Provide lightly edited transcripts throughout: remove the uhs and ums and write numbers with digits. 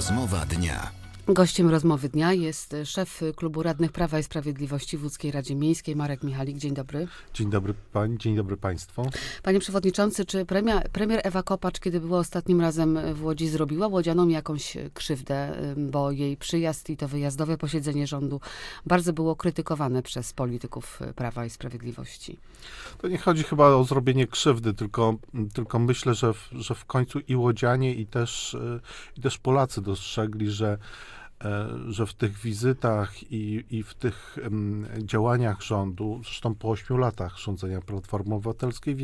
Rozmowa dnia. Gościem rozmowy dnia jest szef Klubu Radnych Prawa i Sprawiedliwości w Łódzkiej Radzie Miejskiej, Marek Michalik. Dzień dobry. Dzień dobry pani, dzień dobry państwu. Panie przewodniczący, czy premier Ewa Kopacz, kiedy była ostatnim razem w Łodzi, zrobiła łodzianom jakąś krzywdę, bo jej przyjazd i to wyjazdowe posiedzenie rządu bardzo było krytykowane przez polityków Prawa i Sprawiedliwości? To nie chodzi chyba o zrobienie krzywdy, tylko myślę, że w końcu i łodzianie, i też Polacy dostrzegli, że w tych wizytach i w tych działaniach rządu, zresztą po 8 latach rządzenia Platformy Obywatelskiej,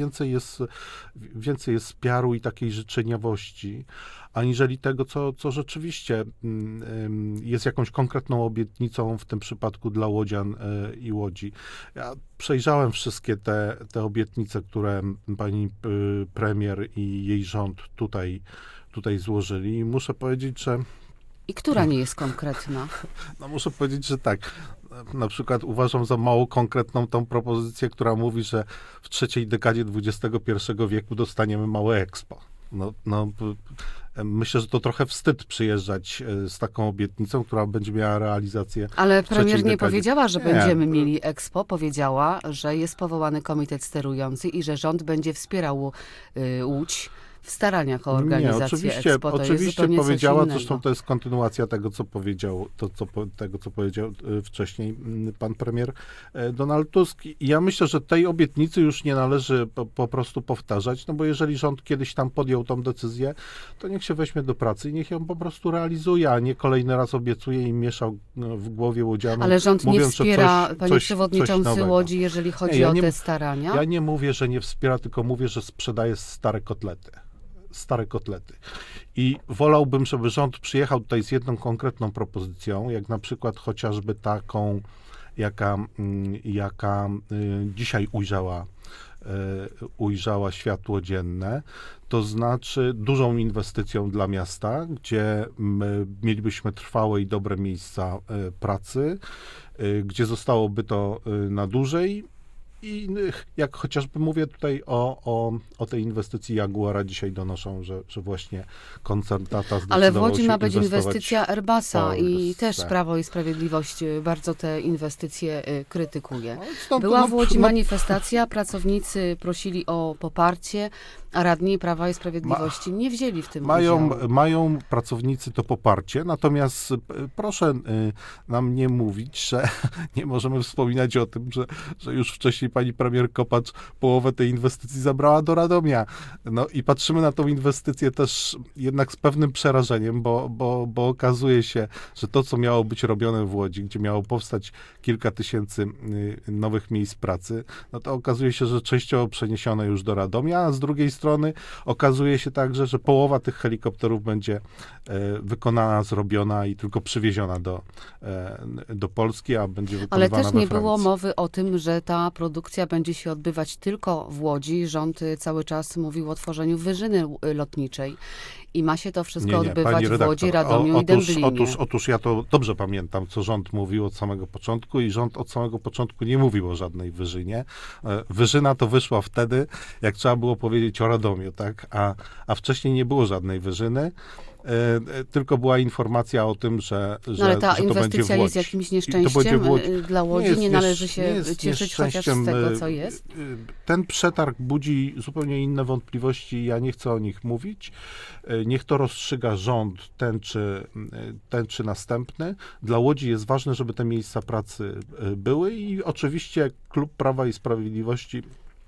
więcej jest PR-u i takiej życzeniowości, aniżeli tego, co rzeczywiście jest jakąś konkretną obietnicą, w tym przypadku dla łodzian i Łodzi. Ja przejrzałem wszystkie te obietnice, które pani premier i jej rząd tutaj złożyli, i muszę powiedzieć, że I która nie jest konkretna? no muszę powiedzieć, że tak. Na przykład uważam za mało konkretną tą propozycję, która mówi, że w trzeciej dekadzie XXI wieku dostaniemy małe Expo. Myślę, że to trochę wstyd przyjeżdżać z taką obietnicą, która będzie miała realizację. Ale premier nie powiedziała, że będziemy mieli Expo. Powiedziała, że jest powołany komitet sterujący i że rząd będzie wspierał Łódź w staraniach o organizację Expo. Oczywiście powiedziała, zresztą to jest kontynuacja tego, co powiedział wcześniej pan premier Donald Tusk. I ja myślę, że tej obietnicy już nie należy po prostu powtarzać, no bo jeżeli rząd kiedyś tam podjął tą decyzję, to niech się weźmie do pracy i niech ją po prostu realizuje, a nie kolejny raz obiecuje i mieszał w głowie łodzianom. Ale rząd mówiąc, nie wspiera, panie coś przewodniczący, Łodzi, jeżeli chodzi o te starania? Ja nie mówię, że nie wspiera, tylko mówię, że sprzedaje stare kotlety. I wolałbym, żeby rząd przyjechał tutaj z jedną konkretną propozycją, jak na przykład chociażby taką, jaka dzisiaj ujrzała światło dzienne, to znaczy dużą inwestycją dla miasta, gdzie mielibyśmy trwałe i dobre miejsca pracy, gdzie zostałoby to na dłużej. I jak chociażby mówię tutaj o tej inwestycji Jaguara, dzisiaj donoszą, że właśnie koncern Tata zdecydował się Ale w Łodzi ma być inwestować inwestycja Airbusa i też Prawo i Sprawiedliwość bardzo te inwestycje krytykuje. Była w Łodzi manifestacja, pracownicy prosili o poparcie, a radni Prawa i Sprawiedliwości nie wzięli w tym udziału. Mają pracownicy to poparcie, natomiast proszę nam nie mówić, że nie możemy wspominać o tym, że już wcześniej pani premier Kopacz połowę tej inwestycji zabrała do Radomia. No i patrzymy na tą inwestycję też jednak z pewnym przerażeniem, bo okazuje się, że to, co miało być robione w Łodzi, gdzie miało powstać kilka tysięcy nowych miejsc pracy, no to okazuje się, że częściowo przeniesione już do Radomia, a z drugiej strony okazuje się także, że połowa tych helikopterów będzie wykonana, zrobiona i tylko przywieziona do Polski, a będzie wykonywana we Ale też nie Francji. było mowy o tym, że ta produkcja będzie się odbywać tylko w Łodzi. Rząd cały czas mówił o tworzeniu wyżyny lotniczej. I ma się to wszystko odbywać w Łodzi, Radomiu i Dęblinie. Otóż ja to dobrze pamiętam, co rząd mówił od samego początku i rząd od samego początku nie mówił o żadnej wyżynie. Wyżyna to wyszła wtedy, jak trzeba było powiedzieć o Radomiu, tak? A wcześniej nie było żadnej wyżyny. Tylko była informacja o tym, że ale ta że to będzie inwestycja jest jakimś nieszczęściem dla Łodzi? Nie należy się cieszyć chociaż z tego, co jest? Ten przetarg budzi zupełnie inne wątpliwości. Ja nie chcę o nich mówić. Niech to rozstrzyga rząd, ten czy następny. Dla Łodzi jest ważne, żeby te miejsca pracy były i oczywiście Klub Prawa i Sprawiedliwości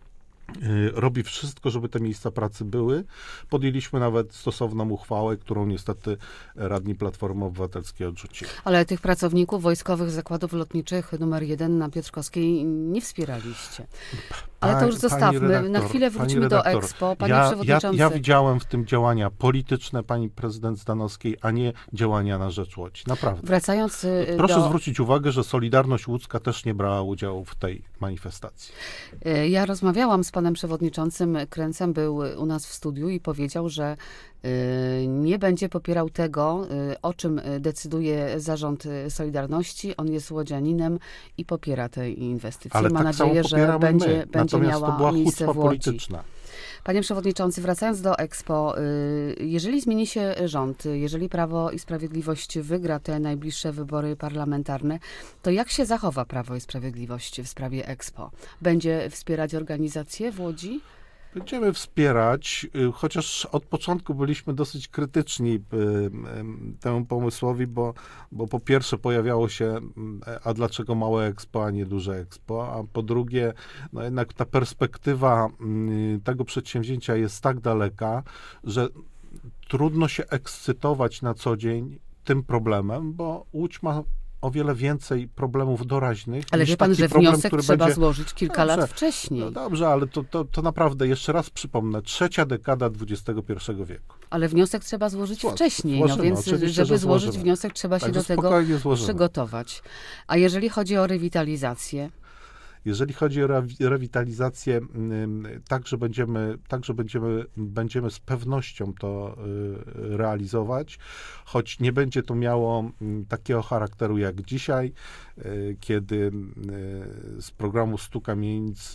robi wszystko, żeby te miejsca pracy były. Podjęliśmy nawet stosowną uchwałę, którą niestety radni Platformy Obywatelskiej odrzucili. Ale tych pracowników Wojskowych Zakładów Lotniczych numer 1 na Piotrkowskiej nie wspieraliście. Ale to już zostawmy. Na chwilę wrócimy do Expo. Panie przewodniczący. Ja widziałem w tym działania polityczne pani prezydent Zdanowskiej, a nie działania na rzecz Łodzi. Naprawdę. Wracając Proszę zwrócić uwagę, że Solidarność Łódzka też nie brała udziału w tej manifestacji. Ja rozmawiałam z panem przewodniczącym Kręcem, był u nas w studiu i powiedział, że nie będzie popierał tego, o czym decyduje zarząd Solidarności. On jest łodzianinem i popiera te inwestycje. Ale ma tak nadzieję, że będzie Natomiast miała to była miejsce hucpa w Łodzi. polityczna. Panie Przewodniczący, wracając do Expo, jeżeli zmieni się rząd, jeżeli Prawo i Sprawiedliwość wygra te najbliższe wybory parlamentarne, to jak się zachowa Prawo i Sprawiedliwość w sprawie Expo? Będzie wspierać organizację w Łodzi? Będziemy wspierać, chociaż od początku byliśmy dosyć krytyczni temu pomysłowi, bo po pierwsze pojawiało się, a dlaczego małe Expo, a nie duże Expo, a po drugie, no jednak ta perspektywa tego przedsięwzięcia jest tak daleka, że trudno się ekscytować na co dzień tym problemem, bo Łódź ma o wiele więcej problemów doraźnych. Ale niż wie pan, taki że problem, wniosek który trzeba będzie... złożyć kilka Dobrze, lat wcześniej. No dobrze, ale to naprawdę, jeszcze raz przypomnę, trzecia dekada XXI wieku. Ale wniosek trzeba złożyć wcześniej, Złożymy, więc oczywiście, żeby że złożyć złożymy. wniosek, trzeba się Także do tego spokojnie złożymy. przygotować. A jeżeli chodzi o rewitalizację, Jeżeli chodzi o rewitalizację, także będziemy z pewnością to realizować, choć nie będzie to miało takiego charakteru jak dzisiaj, kiedy z programu 100 kamienic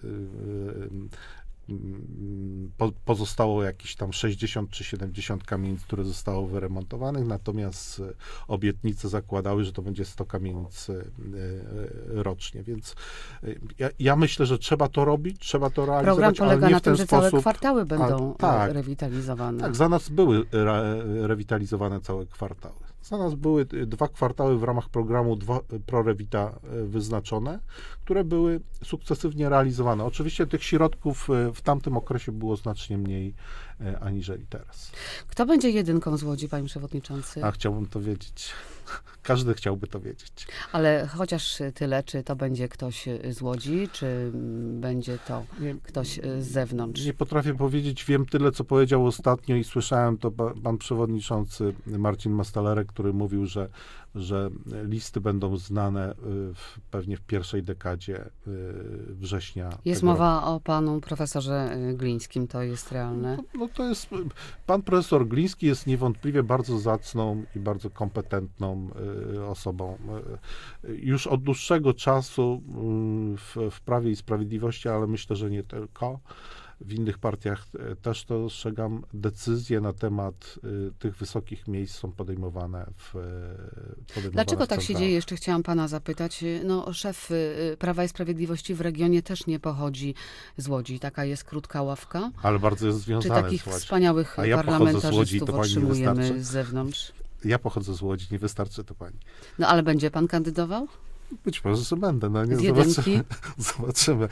pozostało jakieś tam 60 czy 70 kamienic, które zostało wyremontowanych, natomiast obietnice zakładały, że to będzie 100 kamienic rocznie, więc ja myślę, że trzeba to robić, trzeba to realizować, program ale polega nie na w ten tym, że sposób. całe kwartały będą tak. rewitalizowane. Tak, za nas były rewitalizowane całe kwartały. Za nas były 2 kwartały w ramach programu ProRevita wyznaczone, które były sukcesywnie realizowane. Oczywiście tych środków w tamtym okresie było znacznie mniej aniżeli teraz. Kto będzie jedynką z Łodzi, panie przewodniczący? A chciałbym to wiedzieć. Każdy chciałby to wiedzieć. Ale chociaż tyle, czy to będzie ktoś z Łodzi, czy będzie to ktoś z zewnątrz? Nie potrafię powiedzieć, wiem tyle, co powiedział ostatnio i słyszałem to pan przewodniczący Marcin Mastalerek, który mówił, że listy będą znane pewnie w pierwszej dekadzie września. Jest mowa o panu profesorze Glińskim, to jest realne? No to jest, pan profesor Gliński jest niewątpliwie bardzo zacną i bardzo kompetentną osobą. Już od dłuższego czasu w Prawie i Sprawiedliwości, ale myślę, że nie tylko, w innych partiach też to dostrzegam, decyzje na temat tych wysokich miejsc są podejmowane Dlaczego tak się centralach. dzieje? Jeszcze chciałam pana zapytać. No, szef Prawa i Sprawiedliwości w regionie też nie pochodzi z Łodzi. Taka jest krótka ławka. Ale bardzo jest Czy związane takich z Łodzią. wspaniałych A ja pochodzę z Łodzi, parlamentarzystów to pani nie otrzymujemy wystarczy? z zewnątrz? Ja pochodzę z Łodzi, nie wystarczy to pani. No, ale będzie pan kandydował? Być może, że będę, no nie Z jedynki? zobaczymy. Zobaczymy.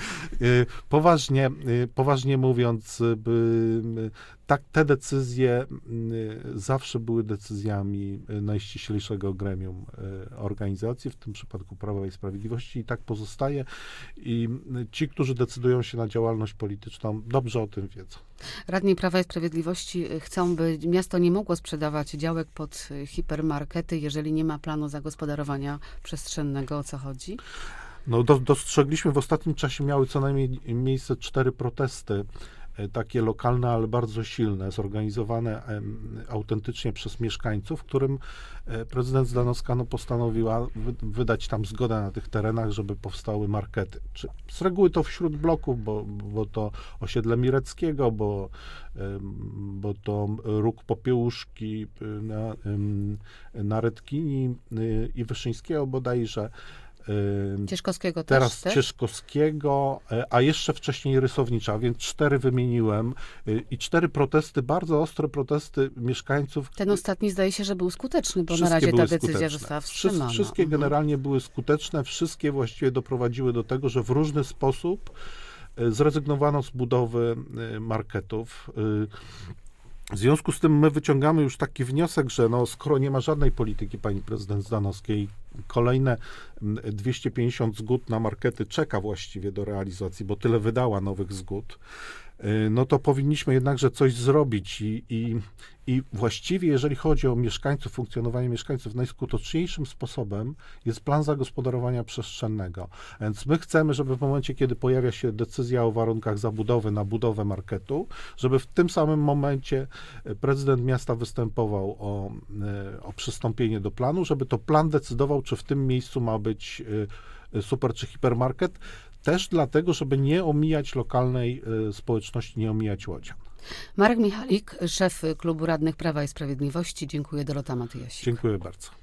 Poważnie mówiąc, tak, te decyzje zawsze były decyzjami najściślejszego gremium organizacji, w tym przypadku Prawa i Sprawiedliwości, i tak pozostaje. I ci, którzy decydują się na działalność polityczną, dobrze o tym wiedzą. Radni Prawa i Sprawiedliwości chcą, by miasto nie mogło sprzedawać działek pod hipermarkety, jeżeli nie ma planu zagospodarowania przestrzennego. O co chodzi? No, dostrzegliśmy w ostatnim czasie, miały co najmniej miejsce 4 protesty, takie lokalne, ale bardzo silne, zorganizowane autentycznie przez mieszkańców, w którym prezydent Zdanowska postanowiła wydać tam zgodę na tych terenach, żeby powstały markety. Z reguły to wśród bloków, bo to osiedle Mireckiego, bo to Róg Popiełuszki na Redkini i Wyszyńskiego bodajże. Cieszkowskiego Teraz też? Cieszkowskiego, a jeszcze wcześniej Rysownicza, więc 4 wymieniłem i 4 protesty, bardzo ostre protesty mieszkańców. Ten ostatni zdaje się, że był skuteczny, bo na Wszystkie razie ta były decyzja skuteczne. została wstrzymana. Wszystkie generalnie były skuteczne, wszystkie właściwie doprowadziły do tego, że w różny sposób zrezygnowano z budowy marketów. W związku z tym my wyciągamy już taki wniosek, że skoro nie ma żadnej polityki pani prezydent Zdanowskiej, kolejne 250 zgód na markety czeka właściwie do realizacji, bo tyle wydała nowych zgód, no to powinniśmy jednakże coś zrobić i właściwie, jeżeli chodzi o mieszkańców, funkcjonowanie mieszkańców, najskuteczniejszym sposobem jest plan zagospodarowania przestrzennego. Więc my chcemy, żeby w momencie, kiedy pojawia się decyzja o warunkach zabudowy na budowę marketu, żeby w tym samym momencie prezydent miasta występował o przystąpienie do planu, żeby to plan decydował, czy w tym miejscu ma być super czy hipermarket. też dlatego, żeby nie omijać lokalnej społeczności, nie omijać łodzian. Marek Michalik, szef Klubu Radnych Prawa i Sprawiedliwości. Dziękuję. Dorota Matyjasik. Dziękuję bardzo.